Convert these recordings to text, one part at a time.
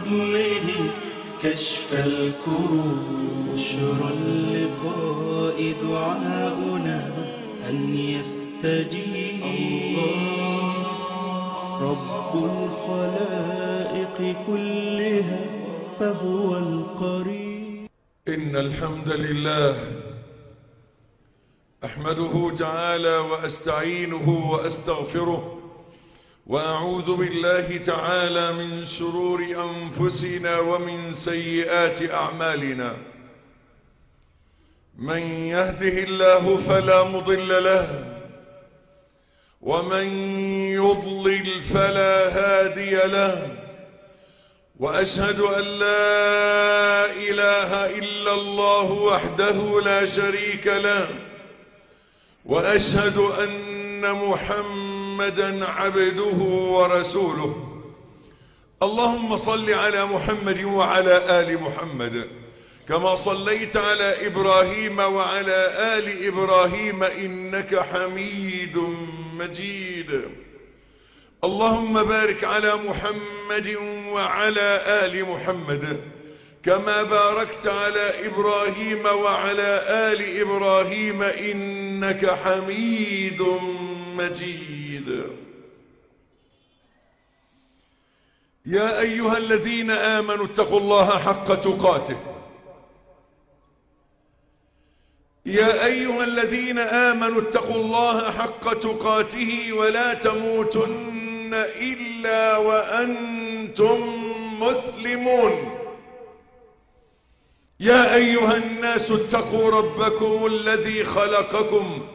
فضله كشف الكروب. بشرى اللقاء دعاؤنا أن يستجيب رب الخلائق كلها فهو القريب. إن الحمد لله أحمده تعالى وأستعينه وأستغفره، وأعوذ بالله تعالى من شرور أنفسنا ومن سيئات أعمالنا. من يهده الله فلا مضل له، ومن يضلل فلا هادي له، وأشهد أن لا إله إلا الله وحده لا شريك له، وأشهد أن محمدا عبده ورسوله. اللهم صل على محمد وعلى آل محمد كما صليت على إبراهيم وعلى آل إبراهيم إنك حميد مجيد. اللهم بارك على محمد وعلى آل محمد كما باركت على إبراهيم وعلى آل إبراهيم إنك حميد مجيد. يا أيها الذين آمنوا اتقوا الله حق تقاته. يا أيها الذين آمنوا اتقوا الله حق تقاته ولا تموتن إلا وأنتم مسلمون. يا أيها الناس اتقوا ربكم الذي خلقكم.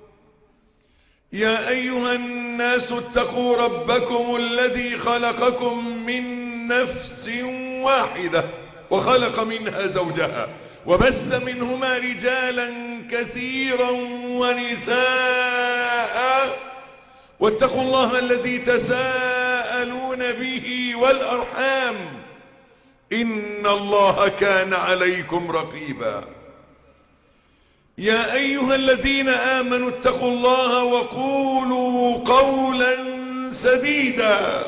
يا أيها الناس اتقوا ربكم الذي خلقكم من نفس واحدة وخلق منها زوجها وبث منهما رجالا كثيرا ونساء، واتقوا الله الذي تساءلون به والأرحام إن الله كان عليكم رقيبا. يا أيها الذين آمنوا اتقوا الله وقولوا قولا سديدا.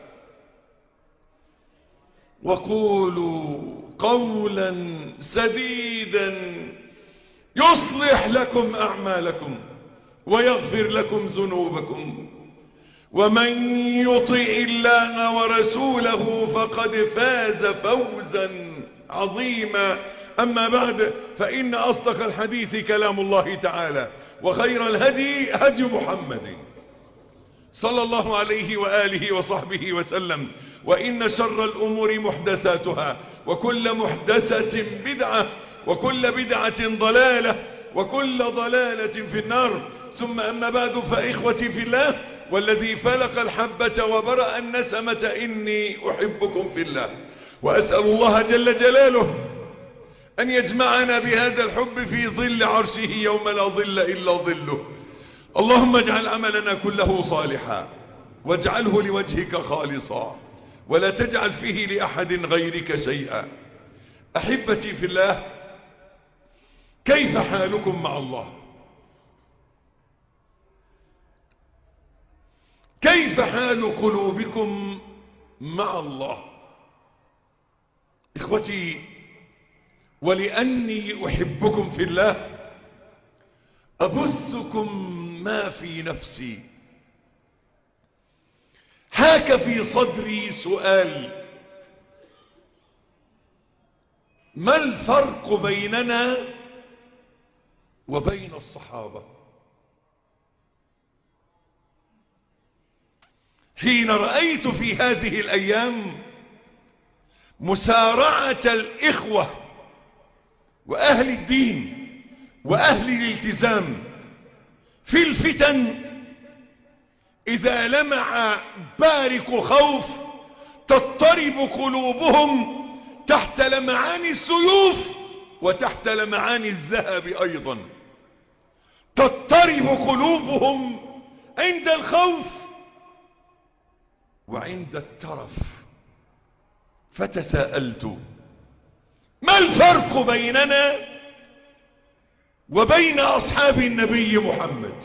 وقولوا قولا سديدا يصلح لكم أعمالكم ويغفر لكم ذنوبكم، ومن يطع الله ورسوله فقد فاز فوزا عظيما. أما بعد، فإن أصدق الحديث كلام الله تعالى، وخير الهدي هدي محمد صلى الله عليه وآله وصحبه وسلم، وإن شر الأمور محدثاتها، وكل محدثة بدعة، وكل بدعة ضلالة، وكل ضلالة في النار. ثم أما بعد، فإخوتي في الله والذي فلق الحبة وبرأ النسمة إني أحبكم في الله، وأسأل الله جل جلاله أن يجمعنا بهذا الحب في ظل عرشه يوم لا ظل إلا ظله. اللهم اجعل عملنا كله صالحا، واجعله لوجهك خالصا، ولا تجعل فيه لأحد غيرك شيئا. أحبتي في الله، كيف حالكم مع الله؟ كيف حال قلوبكم مع الله؟ إخوتي، ولأني أحبكم في الله أبثكم ما في نفسي. حاك في صدري سؤال: ما الفرق بيننا وبين الصحابة؟ حين رأيت في هذه الأيام مسارعة الإخوة وأهل الدين وأهل الالتزام في الفتن، إذا لمع بارق خوف تضطرب قلوبهم تحت لمعان السيوف وتحت لمعان الذهب أيضا. تضطرب قلوبهم عند الخوف وعند الترف. فتساءلت: ما الفرق بيننا وبين أصحاب النبي محمد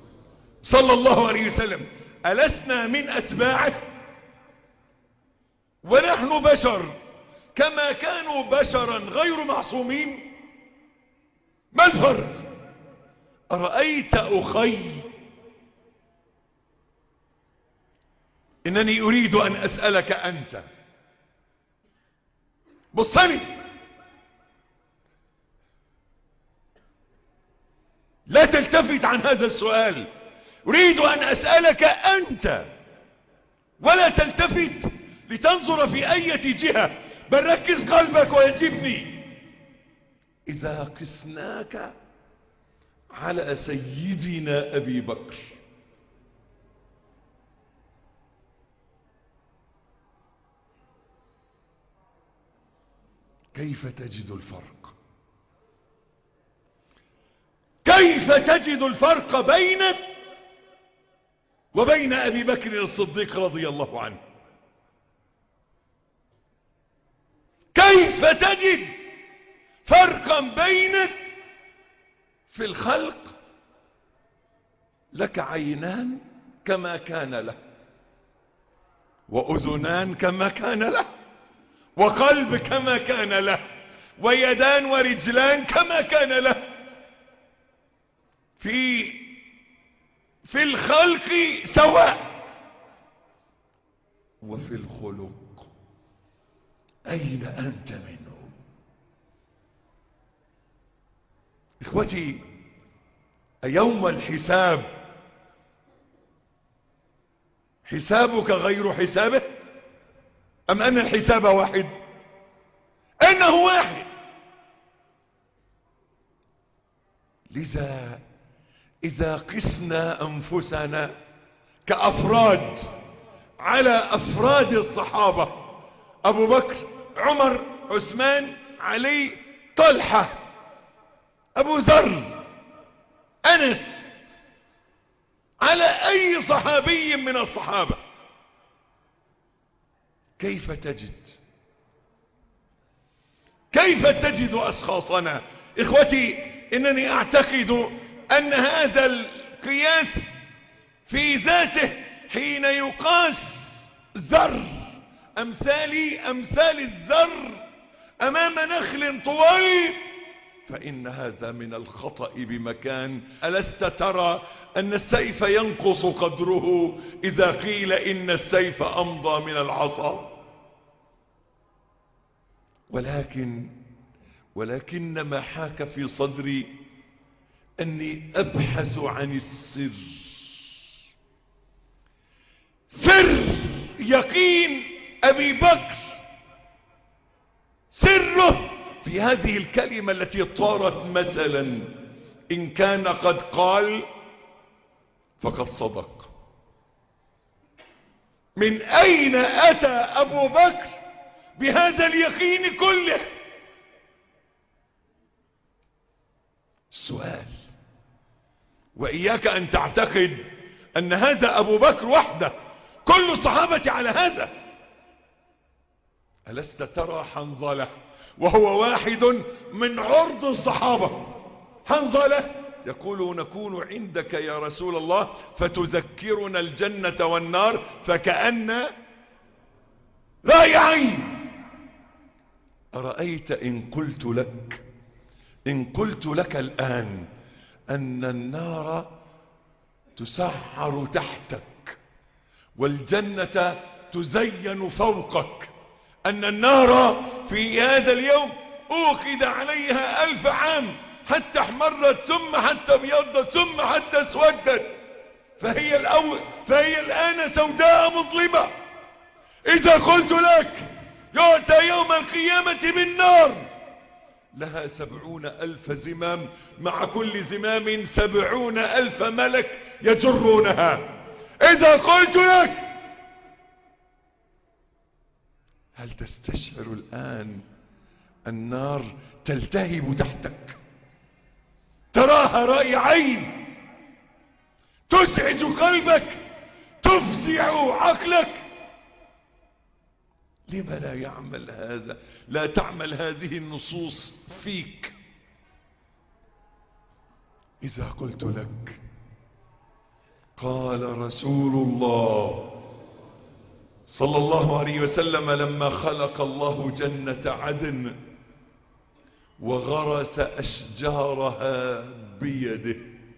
صلى الله عليه وسلم؟ ألسنا من أتباعه؟ ونحن بشر كما كانوا بشرا غير معصومين. ما الفرق؟ أرأيت أخي، إنني أريد أن أسألك أنت، بصني، لا تلتفت عن هذا السؤال، أريد أن أسألك أنت، ولا تلتفت لتنظر في أي جهة، بل ركز قلبك ويجبني. إذا قسناك على سيدنا أبي بكر، كيف تجد الفرق؟ كيف تجد الفرق بينك وبين أبي بكر الصديق رضي الله عنه؟ كيف تجد فرقا بينك في الخلق؟ لك عينان كما كان له، وأذنان كما كان له، وقلب كما كان له، ويدان ورجلان كما كان له. في الخلق سواء، وفي الخلق أين أنت منه؟ إخوتي، يوم الحساب حسابك غير حسابه، أم أن الحساب واحد؟ أنه واحد. لذا إذا قسنا أنفسنا كأفراد على أفراد الصحابة، أبو بكر، عمر، عثمان، علي، طلحة، أبو ذر، أنس، على أي صحابي من الصحابة، كيف تجد أشخاصنا؟ إخوتي، إنني أعتقد أن هذا القياس في ذاته حين يقاس ذر أمثالي أمثال الذر أمام نخل طويل، فإن هذا من الخطأ بمكان. ألست ترى أن السيف ينقص قدره إذا قيل إن السيف أمضى من العصا؟ ولكن ما حاك في صدري أني أبحث عن السر، سر يقين أبي بكر، سره في هذه الكلمة التي طارت مثلا: إن كان قد قال فقد صدق. من أين أتى أبو بكر بهذا اليقين كله؟ السؤال. وإياك أن تعتقد أن هذا أبو بكر وحده، كل الصحابة على هذا. ألست ترى حنظلة وهو واحد من عرض الصحابة؟ حنظلة يقول: نكون عندك يا رسول الله فتذكرنا الجنة والنار فكأن رأي عين. أرأيت إن قلت لك الآن أن النار تسعر تحتك والجنة تزين فوقك، أن النار في هذا اليوم أوقد عليها 1000 عام حتى احمرت، ثم حتى ابيضت، ثم حتى اسودت، فهي الآن سوداء مظلمة. إذا قلت لك يؤتى يوم القيامة بالنار لها 70,000 زمام، مع كل زمام 70,000 ملك يجرونها، إذا قلت لك هل تستشعر الآن النار تلتهب تحتك؟ تراها رأي عين، تسعج قلبك، تفزع عقلك. لما لا يعمل هذا؟ لا تعمل هذه النصوص فيك؟ إذا قلت لك قال رسول الله صلى الله عليه وسلم لما خلق الله جنة عدن وغرس أشجارها بيده.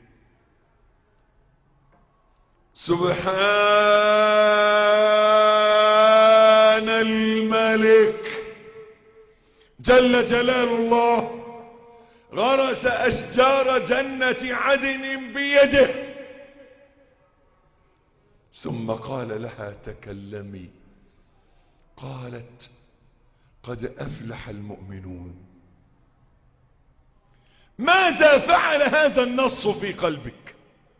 سبحان الملك جل جلال الله، غرس أشجار جنة عدن بيده، ثم قال لها تكلمي، قالت قد أفلح المؤمنون. ماذا فعل هذا النص في قلبك؟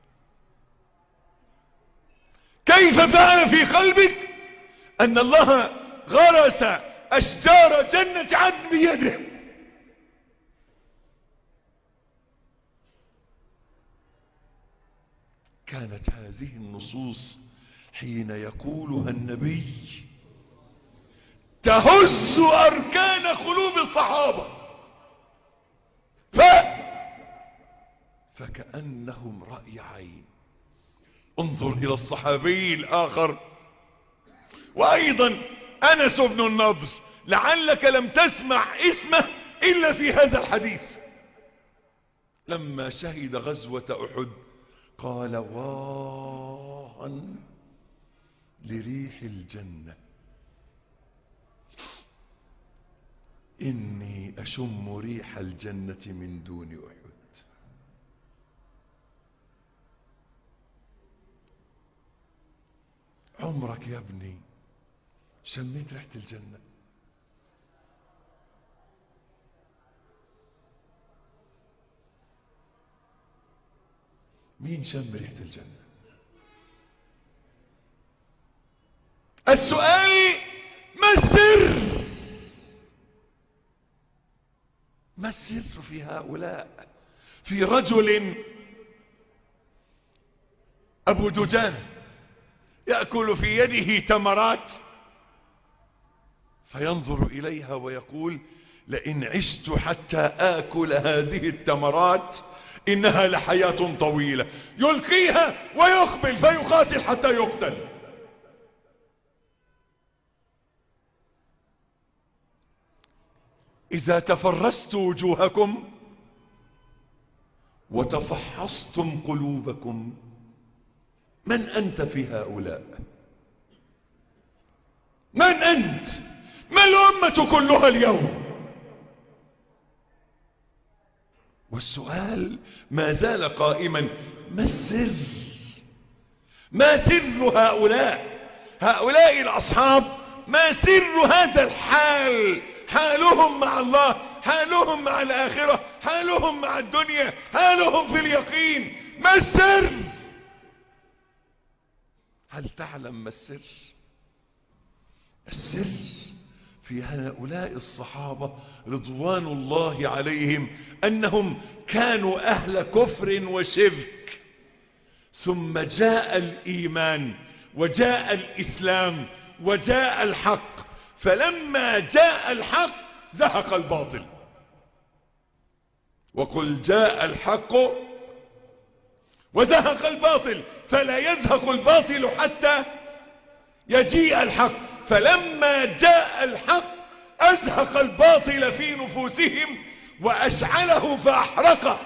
كيف فعل في قلبك أن الله غرس أشجار جنة عدن بيده؟ كانت هذه النصوص حين يقولها النبي تهز أركان قلوب الصحابة، فكأنهم رأي عين. انظر إلى الصحابي الآخر وأيضا أنس بن النضر، لعلك لم تسمع اسمه إلا في هذا الحديث. لما شهد غزوة أحد قال واها لريح الجنة إني أشم ريح الجنة من دون أحد. عمرك يا ابني شميت ريحة الجنة؟ مين شم ريحة الجنة؟ السؤال ما السر؟ ما السر في هؤلاء؟ في رجل أبو دجانة يأكل في يده تمرات فينظر إليها ويقول لئن عشت حتى آكل هذه التمرات إنها لحياة طويلة. يلقيها ويقبل فيقاتل حتى يقتل. إذا تفرست وجوهكم وتفحصتم قلوبكم من أنت في هؤلاء؟ من أنت؟ ما الأمة كلها اليوم؟ والسؤال ما زال قائما، ما السر؟ ما سر هؤلاء الأصحاب؟ ما سر هذا الحال؟ حالهم مع الله، حالهم مع الآخرة، حالهم مع الدنيا، حالهم في اليقين. ما السر؟ هل تعلم ما السر؟ السر في هؤلاء الصحابة رضوان الله عليهم أنهم كانوا أهل كفر وشرك، ثم جاء الإيمان وجاء الإسلام وجاء الحق، فلما جاء الحق زهق الباطل. وقل جاء الحق وزهق الباطل، فلا يزهق الباطل حتى يجيء الحق. فلما جاء الحق أزهق الباطل في نفوسهم وأشعله فأحرقه،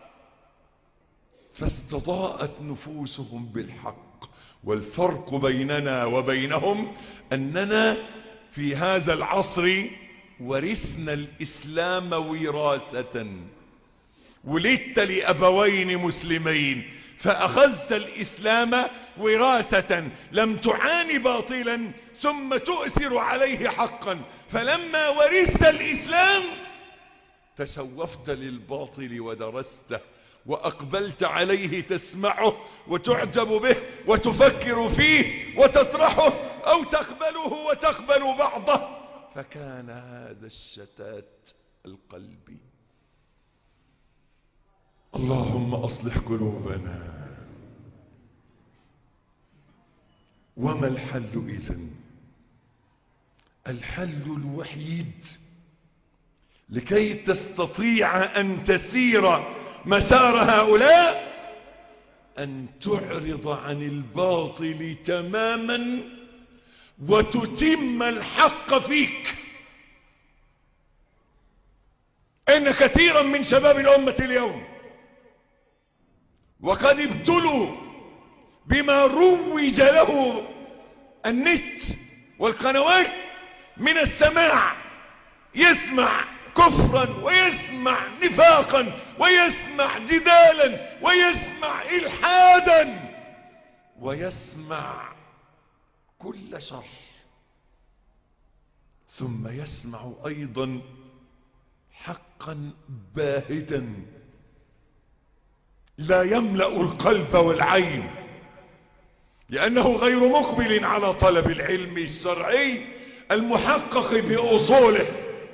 فاستضاءت نفوسهم بالحق. والفرق بيننا وبينهم أننا في هذا العصر ورثنا الإسلام وراثة. ولدت لأبوين مسلمين فأخذت الإسلام وراثة، لم تعاني باطلا ثم تؤثر عليه حقا. فلما ورثت الإسلام تشوفت للباطل ودرسته وأقبلت عليه تسمعه وتعجب به وتفكر فيه وتطرحه أو تقبله وتقبل بعضه، فكان هذا الشتات القلبي. اللهم أصلح قلوبنا. وما الحل إذن؟ الحل الوحيد لكي تستطيع أن تسير مسار هؤلاء أن تعرض عن الباطل تماما وتتم الحق فيك. إن كثيرا من شباب الأمة اليوم وقد ابتلوا بما روج له النت والقنوات من السماع، يسمع كفرا ويسمع نفاقا ويسمع جدالا ويسمع إلحادا ويسمع كل شر، ثم يسمع أيضا حقا باهتا لا يملأ القلب والعين، لأنه غير مقبل على طلب العلم الشرعي المحقق بأصوله،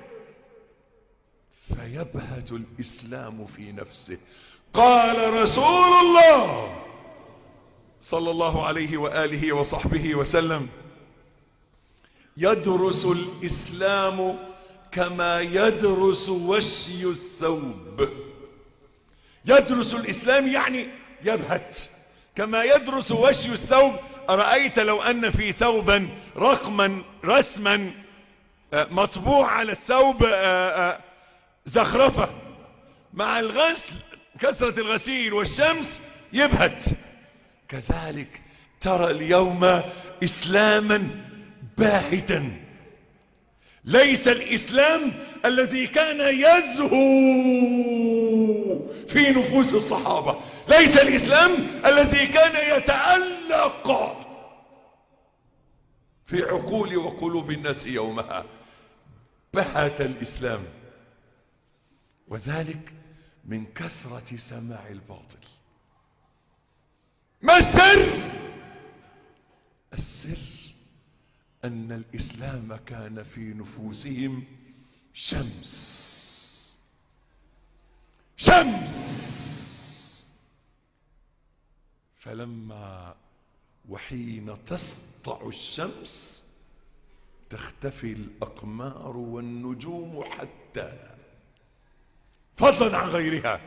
فيبهت الإسلام في نفسه. قال رسول الله صلى الله عليه وآله وصحبه وسلم: يدرس الإسلام كما يدرس وشي الثوب. يدرس الإسلام يعني يبهت كما يدرس وشي الثوب. أرأيت لو أن في ثوبا رسما مطبوع على الثوب زخرفة، مع الغسل كثرة الغسيل والشمس يبهت. كذلك ترى اليوم إسلاما باهتا. ليس الإسلام الذي كان يزهو في نفوس الصحابة، ليس الإسلام الذي كان يتألق في عقول وقلوب الناس يومها. بهت الإسلام، وذلك من كثرة سماع الباطل. ما السر؟ السر أن الإسلام كان في نفوسهم شمس، فلما وحين تسطع الشمس تختفي الأقمار والنجوم حتى، فضلا عن غيرها.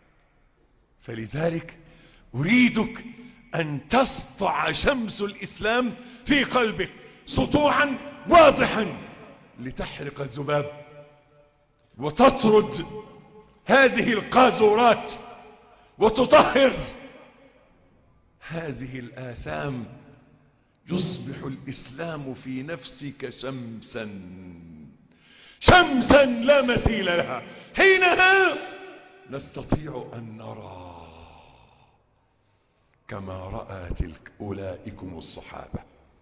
فلذلك أريدك أن تسطع شمس الإسلام في قلبك سطوعا واضحا لتحرق الذباب وتطرد هذه القاذورات وتطهر هذه الآثام. يصبح الإسلام في نفسك شمسا لا مثيل لها. حينها نستطيع أن نرى كما رأى أولئكم الصحابة.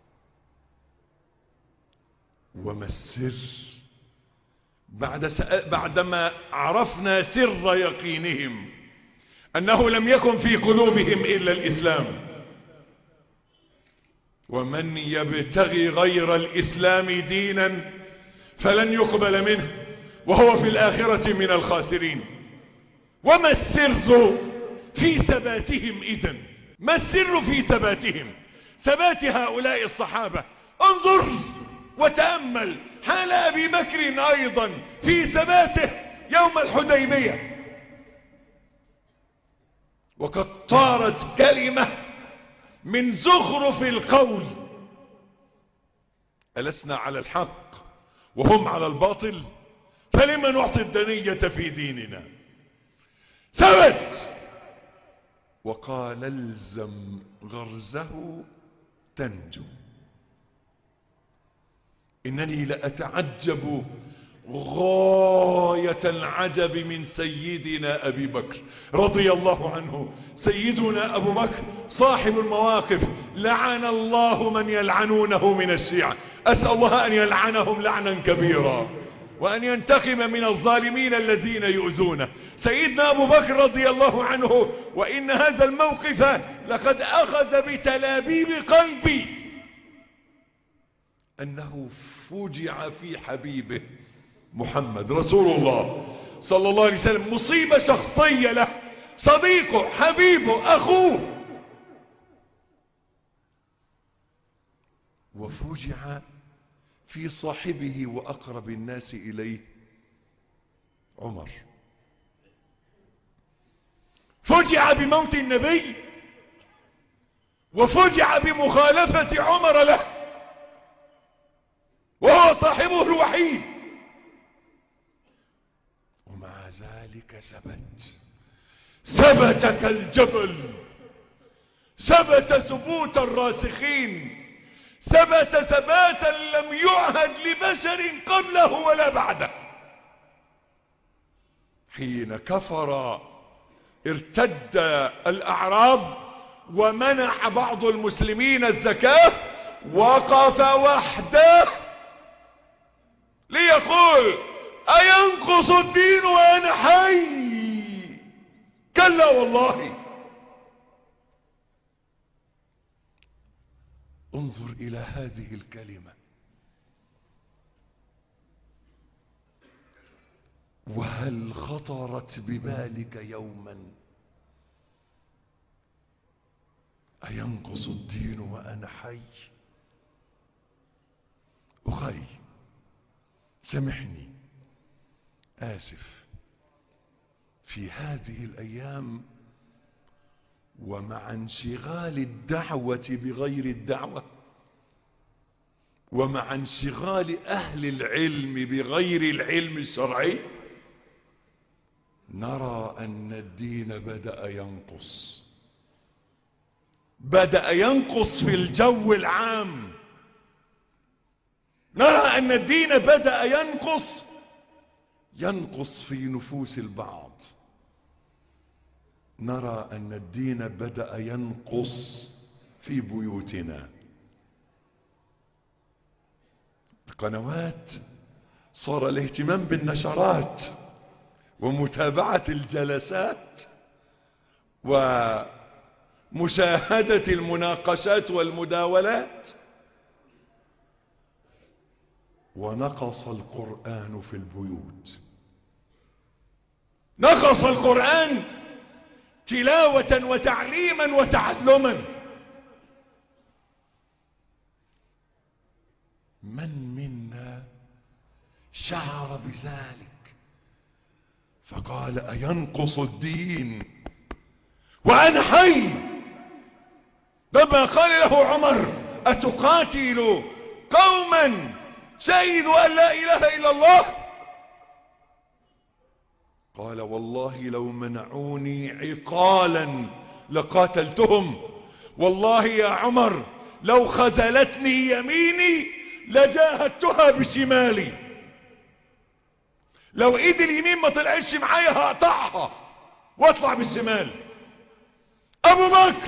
وما السر؟ بعدما عرفنا سر يقينهم أنه لم يكن في قلوبهم إلا الإسلام، ومن يبتغي غير الإسلام دينا فلن يقبل منه وهو في الآخرة من الخاسرين. وما السر في ثباتهم إذن؟ ما السر في ثباتهم، ثبات هؤلاء الصحابة؟ انظر وتأمل حال أبي بكر أيضا في ثباته يوم الحديبية، وقد طارت كلمة من زخرف القول: ألسنا على الحق وهم على الباطل، فلما نعطي الدنية في ديننا؟ ثبت وقال: الزم غرزه تنجو. إنني لأتعجب غاية العجب من سيدنا أبي بكر رضي الله عنه. سيدنا أبو بكر صاحب المواقف، لعن الله من يلعنونه من الشيعة. أسأل الله أن يلعنهم لعنا كبيرا وأن ينتقم من الظالمين الذين يؤذونه. سيدنا أبو بكر رضي الله عنه، وإن هذا الموقف لقد أخذ بتلابيب قلبي، أنه فجع في حبيبه محمد رسول الله صلى الله عليه وسلم، مصيبة شخصية له، صديقه حبيبه أخوه، وفجع في صاحبه وأقرب الناس إليه عمر. فجع بموت النبي وفجع بمخالفة عمر له. وهو صاحبه الوحيد، ومع ذلك ثبت كالجبل، ثبت ثبوت الراسخين، ثبت ثباتا لم يعهد لبشر قبله ولا بعده. حين كفر ارتد الأعراب ومنع بعض المسلمين الزكاة، وقف وحده ليقول: أينقص الدين وأنا حي؟ كلا والله. انظر إلى هذه الكلمة، وهل خطرت ببالك يوما أينقص الدين وأنا حي؟ أخي سامحني، آسف، في هذه الأيام ومع انشغال الدعوة بغير الدعوة، ومع انشغال أهل العلم بغير العلم الشرعي، نرى أن الدين بدأ ينقص في الجو العام. نرى أن الدين بدأ ينقص في نفوس البعض. نرى أن الدين بدأ ينقص في بيوتنا. القنوات صار الاهتمام بالنشرات ومتابعة الجلسات ومشاهدة المناقشات والمداولات، ونقص القرآن في البيوت. نقص القرآن تلاوة وتعليما وتعلما. من منا شعر بذلك فقال: أينقص الدين وأنا حي؟ لما قال له عمر: أتقاتل قوما شهدوا أن لا إله إلا الله؟ قال: والله لو منعوني عقالا لقاتلتهم. والله يا عمر لو خذلتني يميني لجاهدتها بشمالي. لو ايدي اليمين ما طلعتش معايا هقطعها واطلع بالشمال. ابو بكر.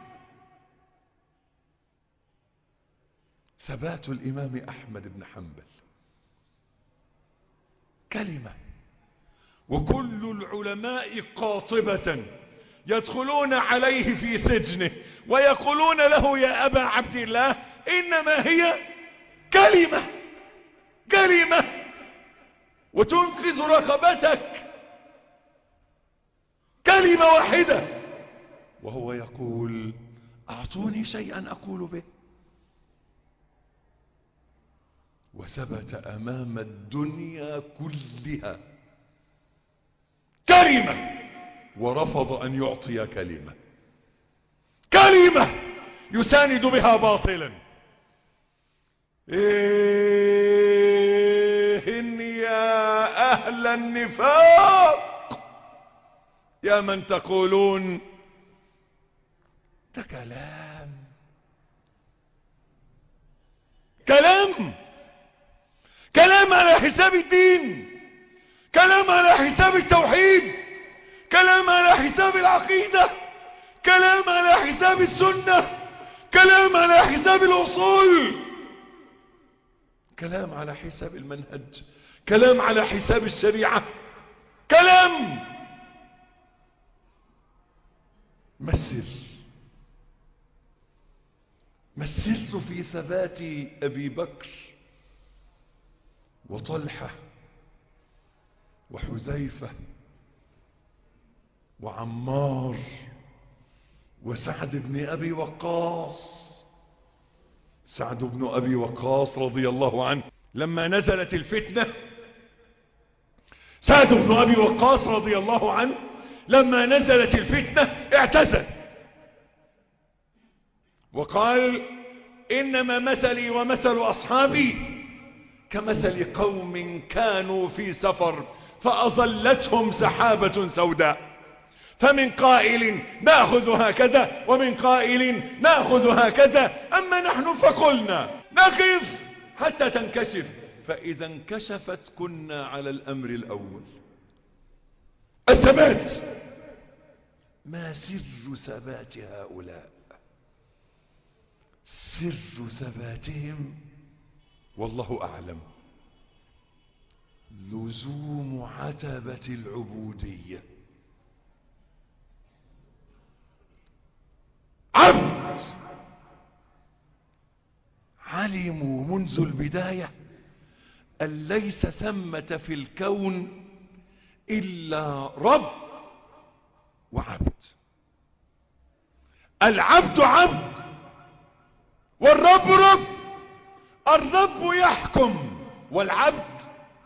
ثبات الامام احمد بن حنبل كلمة، وكل العلماء قاطبة يدخلون عليه في سجنه ويقولون له: يا أبا عبد الله، إنما هي كلمة وتنقذ رقبتك، كلمة واحدة. وهو يقول: أعطوني شيئا أقول به. وثبت أمام الدنيا كلها كلمة، ورفض أن يعطي كلمة يساند بها باطلا. إن يا أهل النفاق يا من تقولون ده كلام على حساب الدين، كلام على حساب التوحيد، كلام على حساب العقيدة، كلام على حساب السنة، كلام على حساب الأصول، كلام على حساب المنهج، كلام على حساب الشريعة، كلام. مثلت في ثبات أبي بكر وطلحة وحذيفة وعمار وسعد بن أبي وقاص. سعد بن أبي وقاص رضي الله عنه لما نزلت الفتنة، سعد بن أبي وقاص رضي الله عنه لما نزلت الفتنة اعتزل وقال: إنما مثلي ومثل أصحابي كمثل قوم كانوا في سفر فأظلتهم سحابة سوداء، فمن قائل نأخذ هكذا ومن قائل نأخذ هكذا، أما نحن فقلنا نقف حتى تنكشف، فإذا انكشفت كنا على الأمر الأول. الثبات. ما سر ثبات هؤلاء؟ سر ثباتهم والله أعلم لزوم عتبة العبودية. عبد علموا منذ البداية أن ليس ثمة في الكون إلا رب وعبد. العبد عبد والرب رب. الرب يحكم والعبد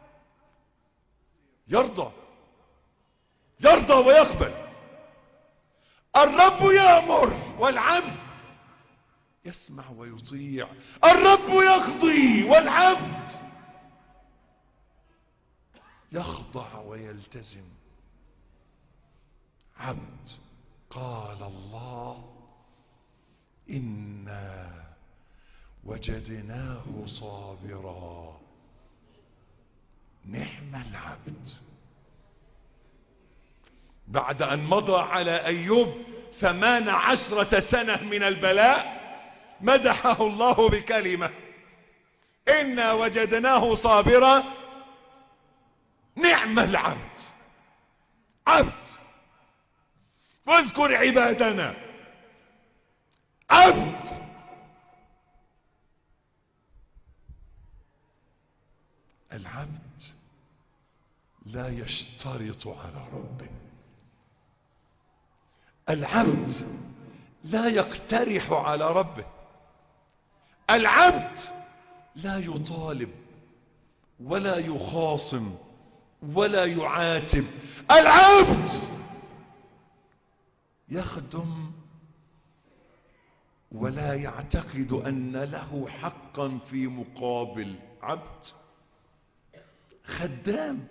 يرضى ويقبل. الرب يأمر والعبد يسمع ويطيع. الرب يقضي والعبد يخضع ويلتزم. عبد. قال الله إنا وجدناه صابرا نعم العبد. بعد أن مضى على أيوب 18 سنة من البلاء مدحه الله بكلمة إنا وجدناه صابرا نعم العبد. عبد. واذكر عبادنا. عبد. العبد لا يشترط على ربه. العبد لا يقترح على ربه. العبد لا يطالب ولا يخاصم ولا يعاتب. العبد يخدم ولا يعتقد أن له حقا في مقابل. عبد خدام.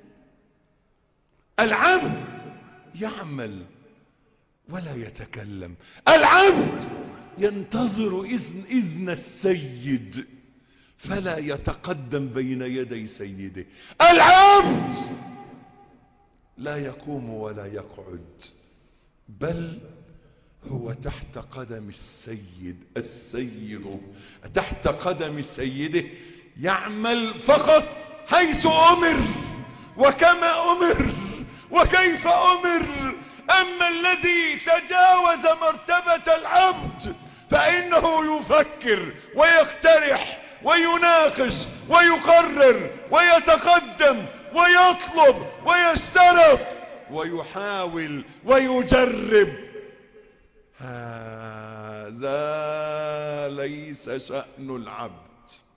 العبد يعمل ولا يتكلم. العبد ينتظر إذن السيد فلا يتقدم بين يدي سيده. العبد لا يقوم ولا يقعد بل هو تحت قدم السيد. السيد تحت قدم سيده يعمل فقط حيث أمر وكما أمر وكيف أمر. أما الذي تجاوز مرتبة العبد فإنه يفكر ويقترح ويناقش ويقرر ويتقدم ويطلب ويشترط ويحاول ويجرب. هذا ليس شأن العبد.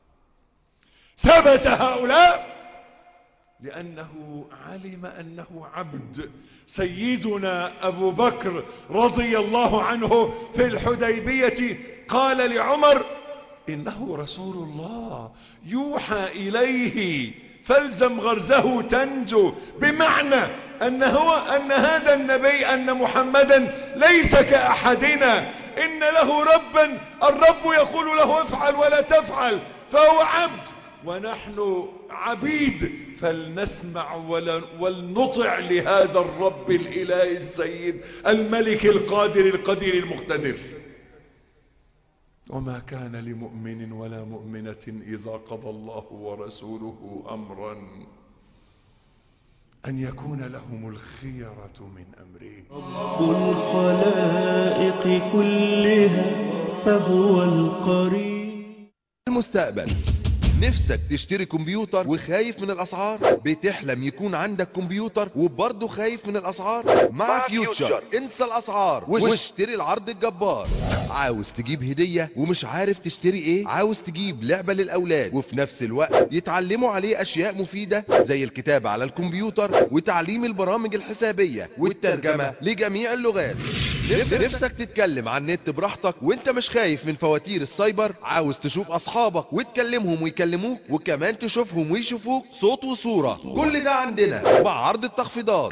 ثبت هؤلاء لأنه علم أنه عبد. سيدنا أبو بكر رضي الله عنه في الحديبية قال لعمر إنه رسول الله يوحى إليه فالزم غرزه تنجو. بمعنى أن هذا النبي أن محمدا ليس كأحدنا، إن له ربا الرب يقول له افعل ولا تفعل، فهو عبد ونحن عبيد، فلنسمع ولنطع لهذا الرب الإله السيد الملك القادر القدير المقتدر. وما كان لمؤمن ولا مؤمنة إذا قضى الله ورسوله أمرا أن يكون لهم الخيرة من أمرهم. رب الخلائق كلها فهو القريب. المستقبل. نفسك تشتري كمبيوتر وخايف من الاسعار؟ بتحلم يكون عندك كمبيوتر وبرضه خايف من الاسعار؟ مع فيوتشر انسى الاسعار واشتري العرض الجبار. عاوز تجيب هدية ومش عارف تشتري ايه؟ عاوز تجيب لعبة للاولاد وفي نفس الوقت يتعلموا عليه اشياء مفيدة زي الكتابة على الكمبيوتر وتعليم البرامج الحسابية والترجمة لجميع اللغات؟ نفسك تتكلم عن النت براحتك وانت مش خايف من فواتير السايبر؟ عاوز تشوف اصحابك وتكلمهم ويكلموك وكمان تشوفهم ويشوفوك صوت وصورة. كل ده عندنا مع عرض التخفيضات.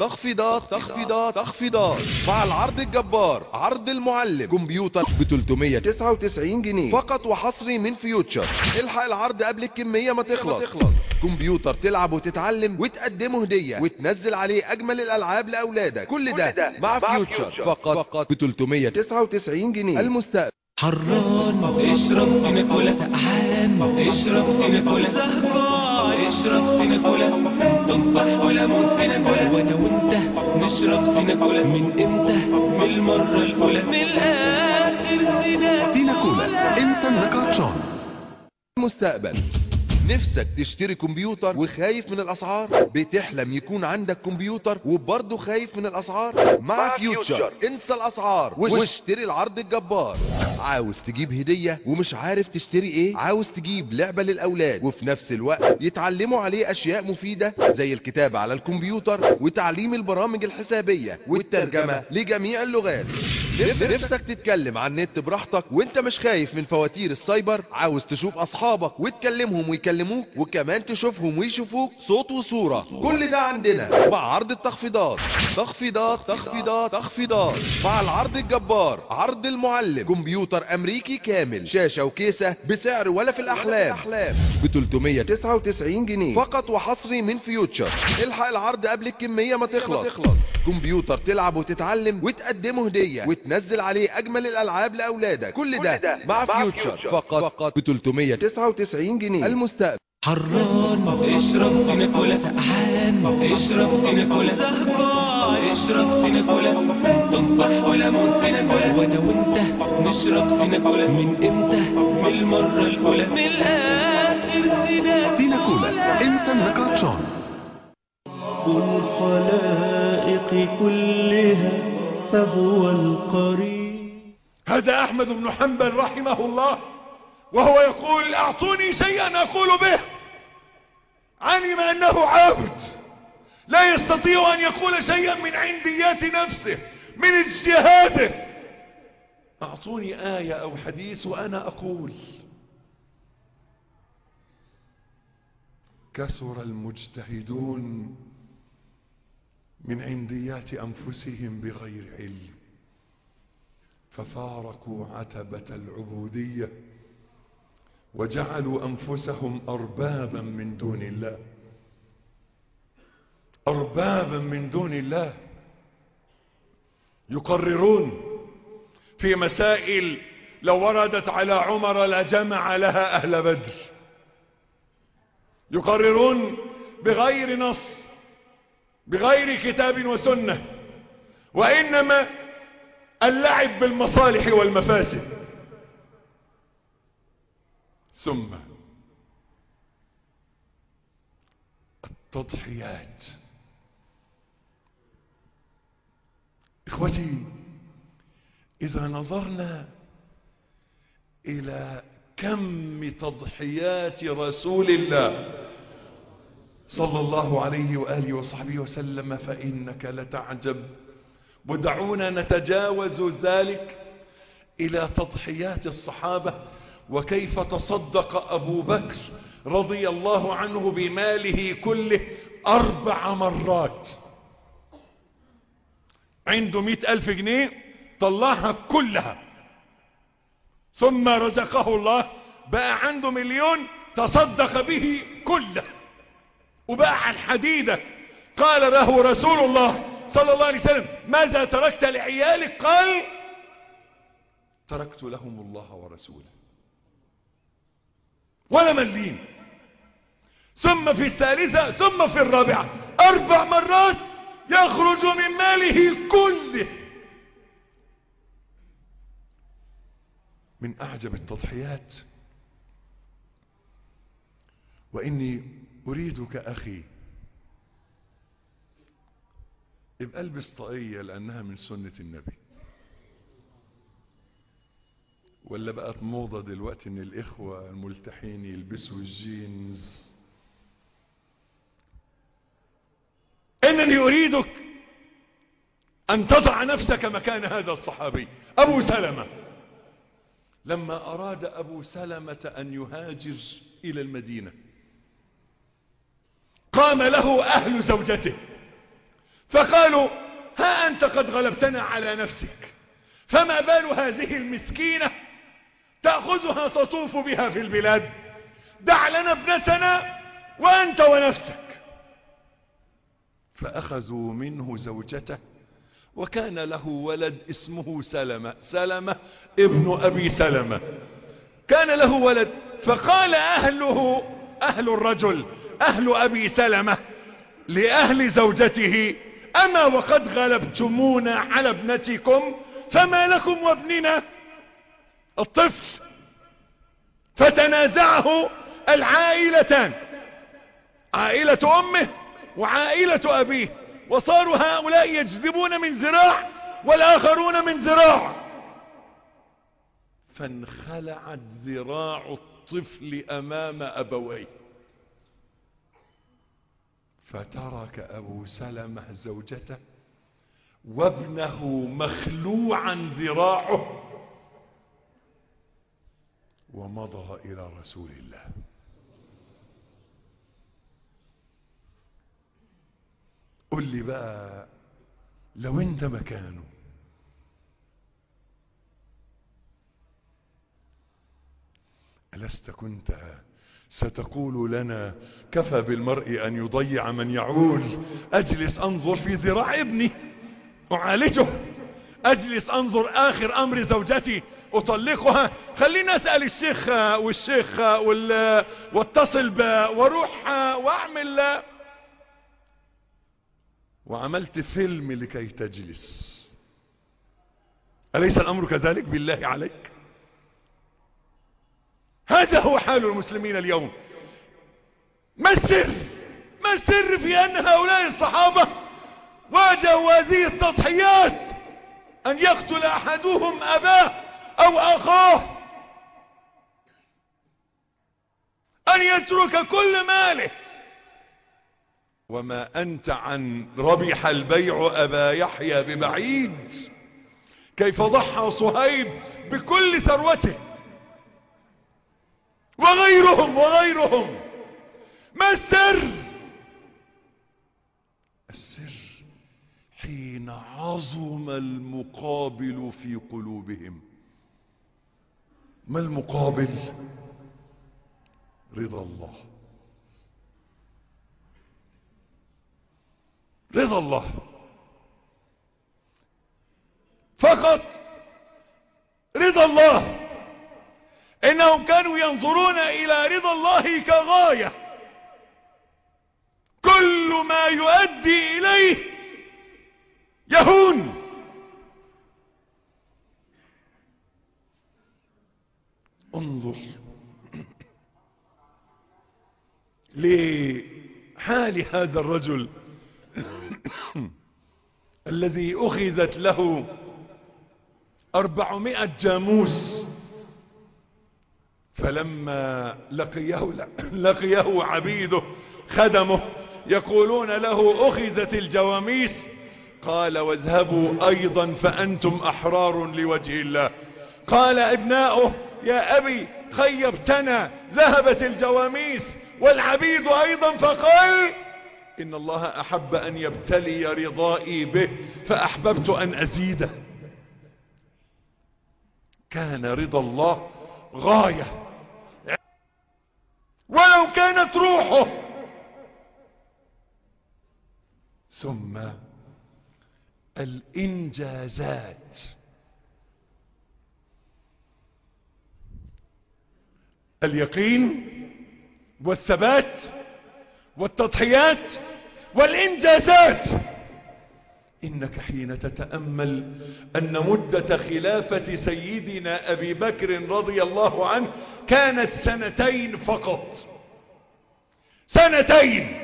تخفيضات مع العرض الجبار. عرض المعلم كمبيوتر ب 399 جنيه فقط وحصري من فيوتشر. الحق العرض قبل الكمية ما تخلص. كمبيوتر تلعب وتتعلم وتقدمه هدية وتنزل عليه اجمل الالعاب لاولادك. كل ده مع فيوتشر فقط ب 399 جنيه. المستقبل حران اشرب سيناكولا، سقعان اشرب سيناكولا، سهران اشرب سيناكولا، تفاح وليمون سيناكولا، وانا وانت نشرب سيناكولا. من امتى؟ من المرة الاولى، من الاخر سيناكولا. انسى النكاتشان. المستقبل نفسك تشتري كمبيوتر وخايف من الاسعار؟ بتحلم يكون عندك كمبيوتر وبرضه خايف من الاسعار؟ مع فيوتشر انسى الاسعار واشتري العرض الجبار. عاوز تجيب هدية ومش عارف تشتري ايه؟ عاوز تجيب لعبة للاولاد وفي نفس الوقت يتعلموا عليه اشياء مفيدة زي الكتابة على الكمبيوتر وتعليم البرامج الحسابية والترجمة لجميع اللغات؟ نفسك تتكلم عن النت براحتك وانت مش خايف من فواتير السايبر؟ عاوز تشوف اصحابك وتكلمهم ويكلموك وكمان تشوفهم ويشوفوك صوت وصورة؟ كل ده عندنا مع عرض التخفيضات. تخفيضات مع العرض الجبار. عرض المعلم كمبيوتر امريكي كامل شاشة وكيسة بسعر ولا في الاحلام ب 399 جنيه فقط وحصري من فيوتشر. الحق العرض قبل الكمية ما تخلص. كمبيوتر تلعب وتتعلم وتقدمه هدية وتنزل عليه اجمل الالعاب لاولادك. كل ده مع فيوتشر فقط ب 399 جنيه. المستقبل حران اشرب سيناكولا، سقعان اشرب سيناكولا، سهران اشرب سيناكولا، تفاح وليمون سيناكولا، وانا وانت نشرب سيناكولا. من امتى؟ من المرة الاولى، من الاخر سيناكولا. انسى النكاتشان. الخلائق كلها فهو القريب. هذا أحمد بن حنبل رحمه الله وهو يقول أعطوني شيئا أقول به. علم أنه عبد لا يستطيع أن يقول شيئا من عنديات نفسه من اجتهاده. أعطوني آية أو حديث وأنا أقول. كثر المجتهدون من عنديات أنفسهم بغير علم ففارقوا عتبة العبودية وجعلوا أنفسهم أربابا من دون الله. أربابا من دون الله يقررون في مسائل لو وردت على عمر لجمع لها أهل بدر. يقررون بغير نص بغير كتاب وسنة وإنما اللعب بالمصالح والمفاسد. ثم التضحيات. إخوتي إذا نظرنا إلى كم تضحيات رسول الله صلى الله عليه وآله وصحبه وسلم فإنك لتعجب. ودعونا نتجاوز ذلك إلى تضحيات الصحابة وكيف تصدق أبو بكر رضي الله عنه بماله كله 4 مرات. عنده 100,000 جنيه طلعها كلها ثم رزقه الله بقى عنده 1,000,000 تصدق به كله وبقى عن حديدة. قال له رسول الله صلى الله عليه وسلم ماذا تركت لعيالك؟ قال تركت لهم الله ورسوله ولا ملين. ثم في الثالثة ثم في الرابعة 4 مرات يخرج من ماله كله. من أعجب التضحيات. وإني أريدك أخي ابقى البس طاقية لأنها من سنة النبي. ولا بقت موضة دلوقتي ان الاخوة الملتحين يلبسوا الجينز. انني اريدك ان تضع نفسك مكان هذا الصحابي ابو سلمة. لما اراد ابو سلمة ان يهاجر إلى المدينة. قام له أهل زوجته فقالوا: ها أنت قد غلبتنا على نفسك، فما بال هذه المسكينة تأخذها تطوف بها في البلاد؟ دع لنا ابنتنا وأنت ونفسك. فأخذوا منه زوجته، وكان له ولد اسمه سلمة. سلمة ابن أبي سلمة كان له ولد. فقال أهل الرجل، أهل أبي سلمة، لأهل زوجته: أما وقد غلبتمونا على ابنتكم، فما لكم وابننا الطفل؟ فتنازعه العائلتان، عائلة أمه وعائلة أبيه، وصاروا هؤلاء يجذبون من ذراع والآخرون من ذراع، فانخلعت ذراع الطفل أمام أبويه، فترك أبو سلمة زوجته وابنه مخلوعا ذراعه ومضى إلى رسول الله. قل لي بقى، لو انت مكانه ألست كنت ستقول لنا: كفى بالمرء أن يضيع من يعول، أجلس أنظر في ذراع ابني أعالجه، أجلس أنظر آخر أمر زوجتي أطلقها، خليني أسأل الشيخ والشيخ واتصل واروح وأعمل، وعملت فيلم لكي تجلس. أليس الأمر كذلك بالله عليك؟ هذا هو حال المسلمين اليوم. ما السر في أن هؤلاء الصحابة واجهوا هذه التضحيات، أن يقتل أحدهم أباه أو أخاه، أن يترك كل ماله؟ وما أنت عن ربح البيع أبا يحيى ببعيد. كيف ضحى صهيب بكل ثروته وغيرهم. ما السر حين عظم المقابل في قلوبهم. ما المقابل؟ رضا الله. رضا الله فقط، رضا الله. إنهم كانوا ينظرون إلى رضا الله كغاية، كل ما يؤدي إليه يهون. انظر لحال هذا الرجل الذي أخذت له 400 جاموس، فلما لقيه عبيده خدمه يقولون له: أخذت الجواميس، قال: واذهبوا أيضا فأنتم أحرار لوجه الله. قال ابناؤه: يا أبي خيبتنا، ذهبت الجواميس والعبيد أيضا. فقال: إن الله أحب أن يبتلي رضائي به فأحببت أن أزيده. كان رضا الله غاية ولو كانت روحه. ثم الإنجازات، اليقين والثبات والتضحيات والإنجازات. إنك حين تتأمل أن مدة خلافة سيدنا أبي بكر رضي الله عنه كانت 2 فقط، 2،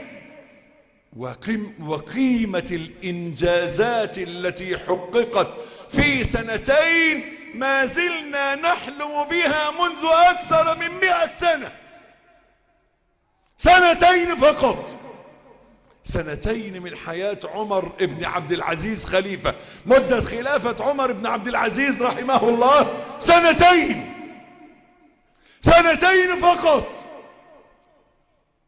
وقيمة الإنجازات التي حققت في 2 ما زلنا نحلم بها منذ أكثر من 100 سنة. 2 فقط، 2 من حياة عمر بن عبد العزيز خليفة. مدة خلافة عمر بن عبد العزيز رحمه الله 2 فقط.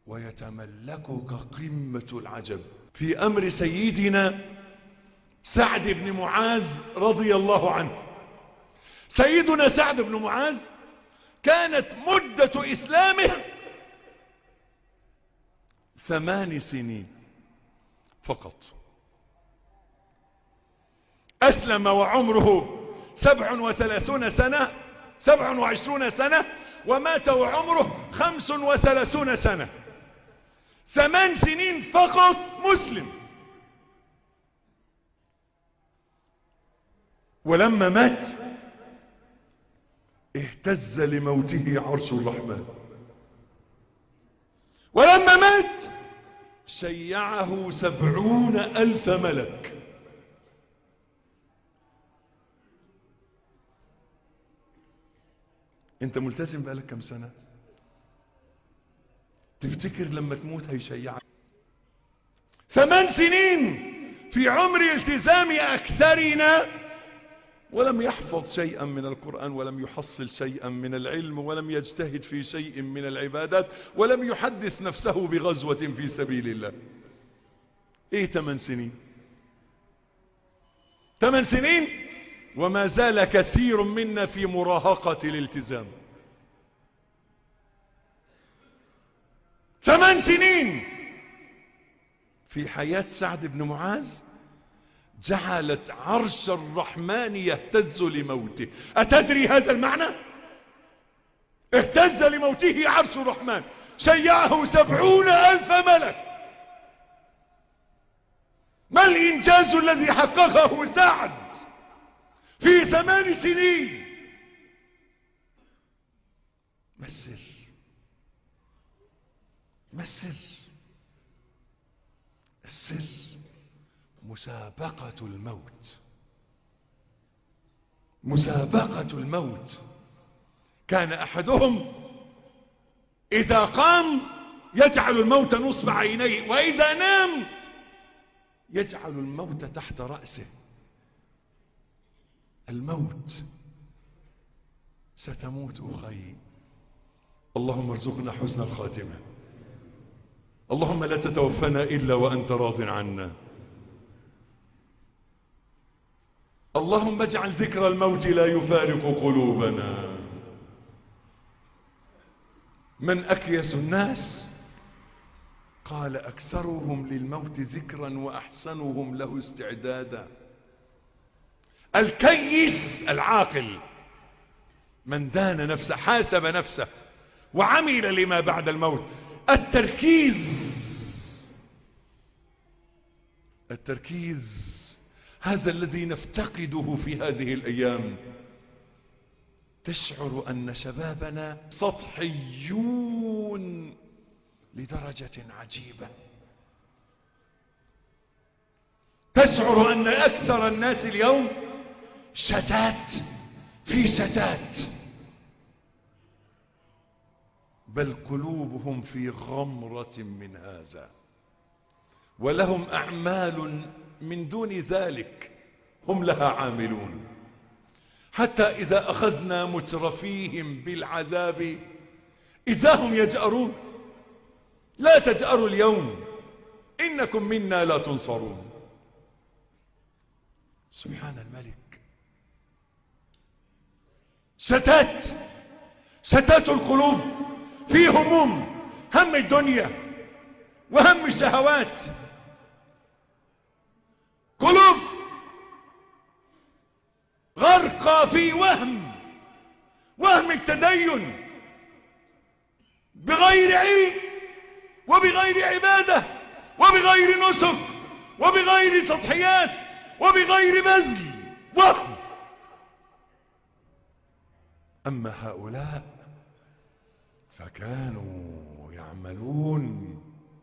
ويتملكك قمة العجب في أمر سيدنا سعد بن معاذ رضي الله عنه. سيدنا سعد بن معاذ كانت مدة إسلامه 8 سنين فقط. أسلم وعمره 37 سنة 27 سنة، ومات وعمره 35 سنة. 8 سنين فقط مسلم. ولما مات اهتز لموته عرش الرحمن. ولما مات شيعه 70,000 ملك. انت ملتزم بقالك كم سنة؟ تفتكر لما تموت هيشيعك؟ 8 سنين في عمر التزام أكثرنا، ولم يحفظ شيئا من القرآن، ولم يحصل شيئا من العلم، ولم يجتهد في شيء من العبادات، ولم يحدث نفسه بغزوة في سبيل الله. ايه 8 سنين؟ 8 سنين وما زال كثير منا في مراهقة الالتزام. 8 سنين في حياة سعد بن معاذ جعلت عرش الرحمن يهتز لموته. أتدري هذا المعنى؟ اهتز لموته عرش الرحمن، شيعه 70,000 ملك. ما الإنجاز الذي حققه سعد في 8 سنين؟ ما السر؟ ما السر؟ السر مسابقة الموت. مسابقة الموت. كان أحدهم إذا قام يجعل الموت نصب عينيه، وإذا نام يجعل الموت تحت رأسه. الموت. ستموت أخي. اللهم ارزقنا حسن الخاتمة. اللهم لا تتوفنا إلا وأنت راض عنا. اللهم اجعل ذكر الموت لا يفارق قلوبنا. من أكيس الناس؟ قال أكثرهم للموت ذكرا وأحسنهم له استعدادا. الكيس العاقل من دان نفسه، حاسب نفسه، وعمل لما بعد الموت. التركيز هذا الذي نفتقده في هذه الأيام. تشعر أن شبابنا سطحيون لدرجة عجيبة. تشعر أن أكثر الناس اليوم شتات في شتات، بل قلوبهم في غمرة من هذا، ولهم أعمال من دون ذلك هم لها عاملون. حتى إذا أخذنا مترفيهم بالعذاب إذا هم يجأرون. لا تجأروا اليوم إنكم منا لا تنصرون. سبحان الملك. شتات القلوب في هموم، هم الدنيا وهم الشهوات. قلوب غرقى في وهم التدين، بغير علم وبغير عبادة وبغير نسك وبغير تضحيات وبغير بذل. وهم. أما هؤلاء فكانوا يعملون.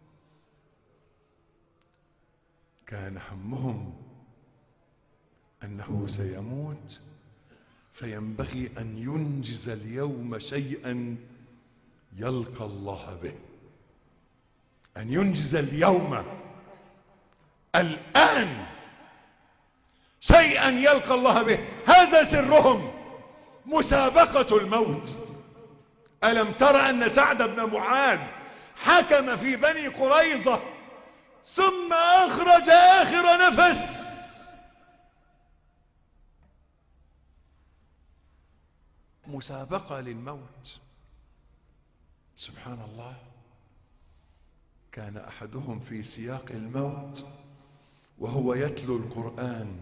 كان همهم أنه سيموت، فينبغي أن ينجز اليوم شيئا يلقى الله به. أن ينجز اليوم الآن شيئا يلقى الله به. هذا سرهم، مسابقة الموت. ألم تر أن سعد بن معاذ حكم في بني قريظة ثم أخرج آخر نفس. مسابقة للموت. سبحان الله. كان أحدهم في سياق الموت وهو يتلو القرآن،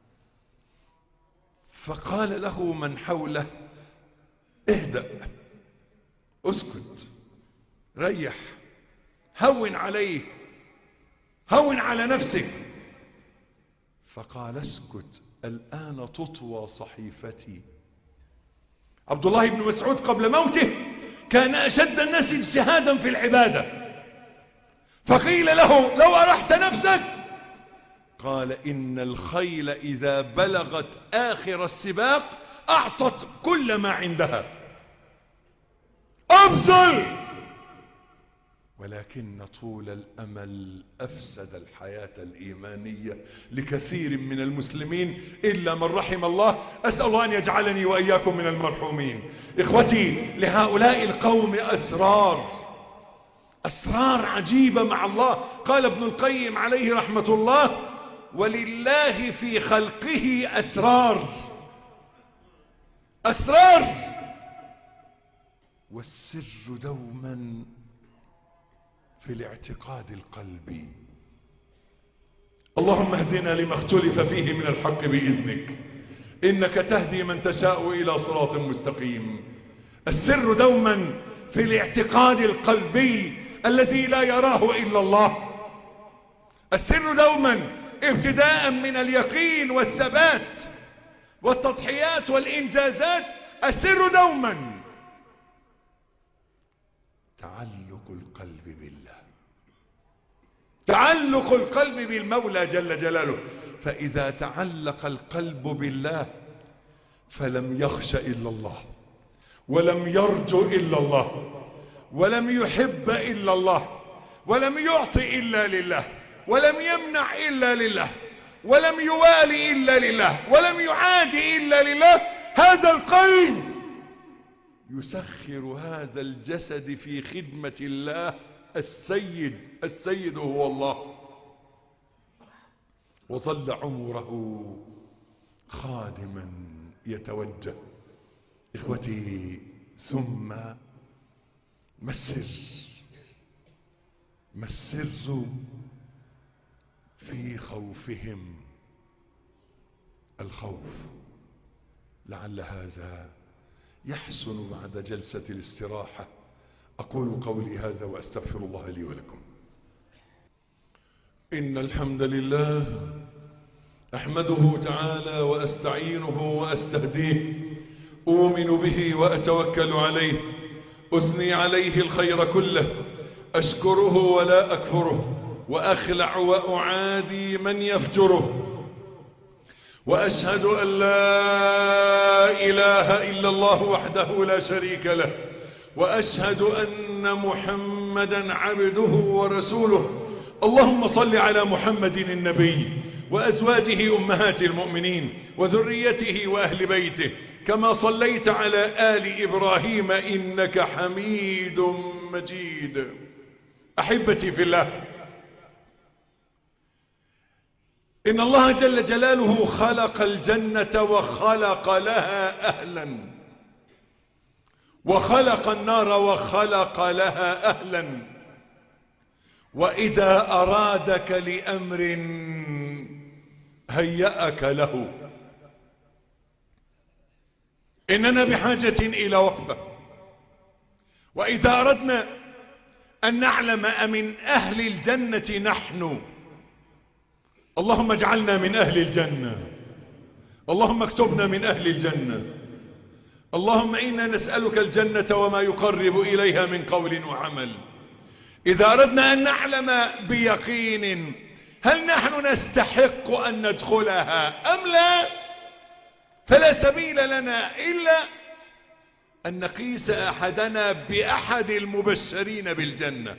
فقال له من حوله: اهدأ، اسكت، ريح، هون عليك، هون على نفسك. فقال: اسكت، الآن تطوى صحيفتي. عبد الله بن مسعود قبل موته كان أشد الناس اجتهادا في العبادة، فقيل له: لو أرحت نفسك. قال: إن الخيل إذا بلغت آخر السباق أعطت كل ما عندها، أبذل. ولكن طول الأمل أفسد الحياة الإيمانية لكثير من المسلمين إلا من رحم الله. أسأل الله أن يجعلني وإياكم من المرحومين. إخوتي، لهؤلاء القوم أسرار عجيبة مع الله. قال ابن القيم عليه رحمة الله: ولله في خلقه أسرار، والسر دوما في الاعتقاد القلبي. اللهم اهدنا لما اختلف فيه من الحق بإذنك، إنك تهدي من تشاء إلى صراط مستقيم. السر دوما في الاعتقاد القلبي الذي لا يراه إلا الله. السر دوما ابتداء من اليقين والثبات والتضحيات والإنجازات. السر دوما تعلق القلب بالله، تعلق القلب بالمولى جل جلاله. فإذا تعلق القلب بالله فلم يخش إلا الله، ولم يرجو إلا الله، ولم يحب إلا الله، ولم يعطي إلا لله، ولم يمنع إلا لله، ولم يوالي إلا لله، ولم يعادي إلا لله. هذا القلب يسخر هذا الجسد في خدمة الله. السيد هو الله، وظل عمره خادما يتوجه. إخوتي، ثم ما السر في خوفهم؟ الخوف. لعل هذا يحسن بعد جلسة الاستراحة. أقول قولي هذا وأستغفر الله لي ولكم. إن الحمد لله أحمده تعالى وأستعينه وأستهديه، أؤمن به وأتوكل عليه، أثني عليه الخير كله، أشكره ولا أكفره، وأخلع وأعادي من يفجره. وأشهد أن لا إله إلا الله وحده لا شريك له، وأشهد أن محمدا عبده ورسوله. اللهم صل على محمد النبي وأزواجه أمهات المؤمنين وذريته وأهل بيته، كما صليت على آل إبراهيم إنك حميد مجيد. أحبتي في الله، إن الله جل جلاله خلق الجنة وخلق لها أهلا، وخلق النار وخلق لها أهلا. وإذا أرادك لأمر هيأك له. إننا بحاجة إلى وقفة. وإذا أردنا أن نعلم أمن أهل الجنة نحن، اللهم اجعلنا من أهل الجنة، اللهم اكتبنا من أهل الجنة. اللهم إنا نسألك الجنة وما يقرب إليها من قول وعمل. إذا أردنا أن نعلم بيقين هل نحن نستحق أن ندخلها أم لا، فلا سبيل لنا إلا أن نقيس أحدنا بأحد المبشرين بالجنة.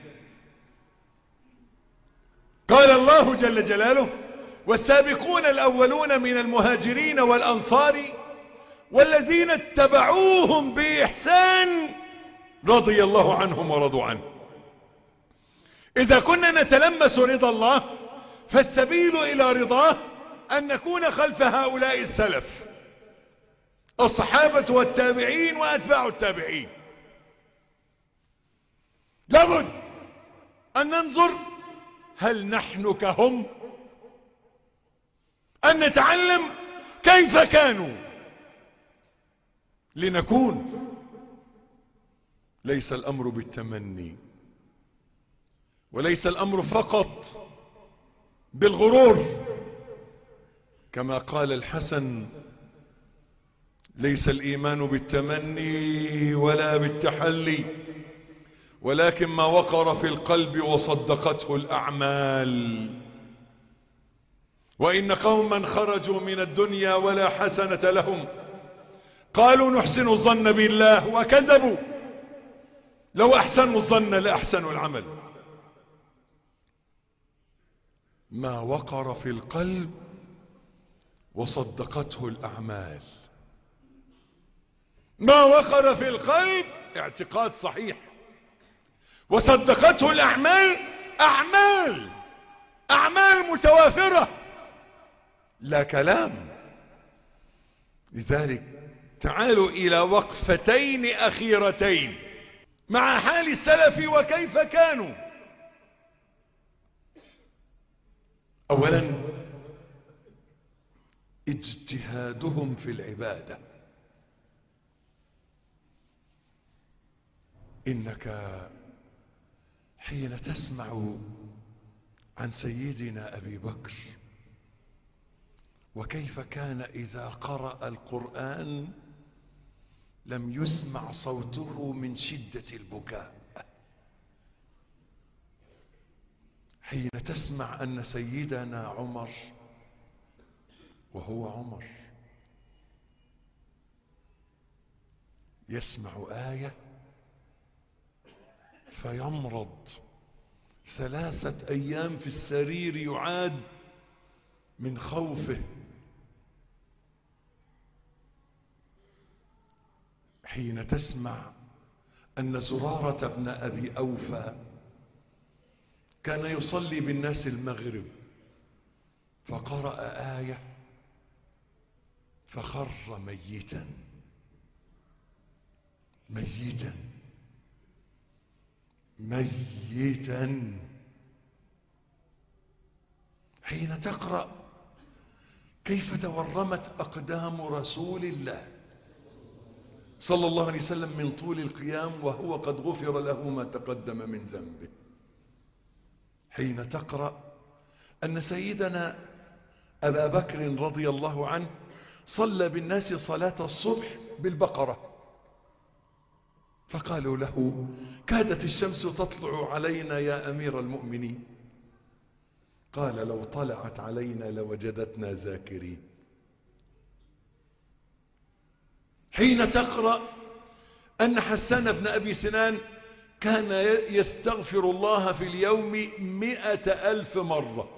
قال الله جل جلاله: والسابقون الأولون من المهاجرين والأنصار والذين اتبعوهم بإحسان رضي الله عنهم ورضوا عنه. إذا كنا نتلمس رضا الله فالسبيل إلى رضاه أن نكون خلف هؤلاء السلف الصحابة والتابعين وأتباع التابعين. لابد أن ننظر هل نحن كهم، أن نتعلم كيف كانوا لنكون. ليس الأمر بالتمني، وليس الأمر فقط بالغرور، كما قال الحسن: ليس الإيمان بالتمني ولا بالتحلي، ولكن ما وقر في القلب وصدقته الأعمال. وإن قوما خرجوا من الدنيا ولا حسنة لهم، قالوا نحسن الظن بالله وكذبوا، لو أحسنوا الظن لأحسنوا العمل. ما وقر في القلب وصدقته الأعمال. ما وقر في القلب اعتقاد صحيح، وصدقته الأعمال أعمال متوافرة لا كلام. لذلك تعالوا إلى وقفتين أخيرتين مع حال السلف وكيف كانوا. أولا اجتهادهم في العبادة. إنك حين تسمع عن سيدنا أبي بكر وكيف كان إذا قرأ القرآن لم يسمع صوته من شدة البكاء، حين تسمع أن سيدنا عمر، وهو عمر، يسمع آية فيمرض 3 أيام في السرير يعاد من خوفه، حين تسمع أن زرارة بن أبي أوفى كان يصلي بالناس المغرب فقرأ آية فخر ميتا ميتا ميتا. حين تقرأ كيف تورمت أقدام رسول الله صلى الله عليه وسلم من طول القيام وهو قد غفر له ما تقدم من ذنبه، حين تقرأ أن سيدنا أبا بكر رضي الله عنه صلى بالناس صلاة الصبح بالبقرة فقالوا له: كادت الشمس تطلع علينا يا أمير المؤمنين. قال: لو طلعت علينا لوجدتنا ذاكرين. حين تقرأ أن حسان بن أبي سنان كان يستغفر الله في اليوم 100,000 مرة،